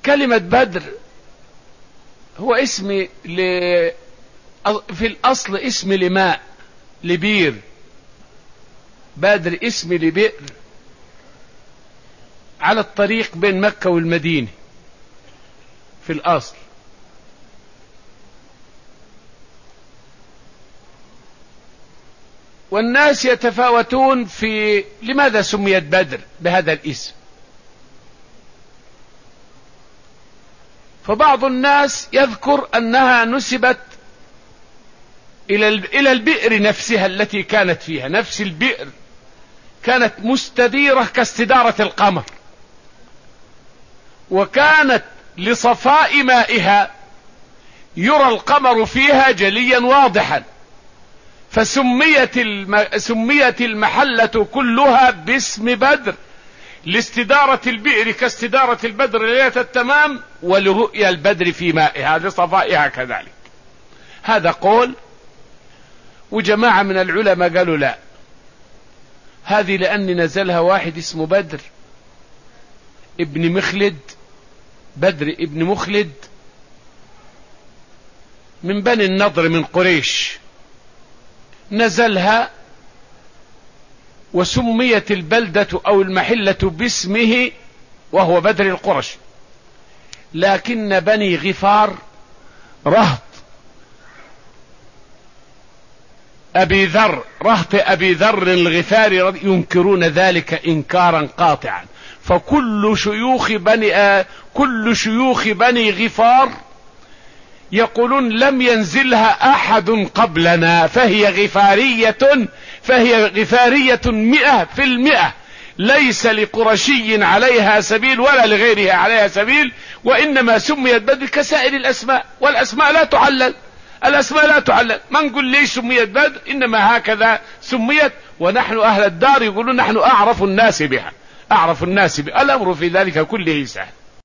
كلمة بدر هو اسم في الأصل اسم لماء، لبير. بدر اسم لبئر على الطريق بين مكة والمدينة في الأصل. والناس يتفاوتون في لماذا سميت بدر بهذا الاسم. فبعض الناس يذكر أنها نسبت إلى البئر نفسها التي كانت فيها. نفس البئر كانت مستديرة كاستدارة القمر، وكانت لصفاء مائها يرى القمر فيها جليا واضحا، فسميت المحلة كلها باسم بدر لاستدارة البئر كاستدارة البدر ليلة التمام، ولرؤيا البدر في مائها لصفائها كذلك. هذا قول. وجماعة من العلماء قالوا لا، هذه لأن نزلها واحد اسمه بدر ابن مخلد، بدر ابن مخلد من بني النضر من قريش، نزلها وسميت البلدة أو المحلة باسمه وهو بدر القرش. لكن بني غفار رهط أبي ذر الغفاري ينكرون ذلك إنكارا قاطعا. فكل شيوخ بني غفار يقولون لم ينزلها أحد قبلنا، فهي غفارية 100%، ليس لقرشي عليها سبيل ولا لغيرها عليها سبيل، وإنما سميت بدر كسائر الأسماء، والأسماء لا تعلل. ما نقول ليش سميت بدر، إنما هكذا سميت. ونحن أهل الدار يقولون نحن أعرف الناس بها. الأمر في ذلك كله سهل.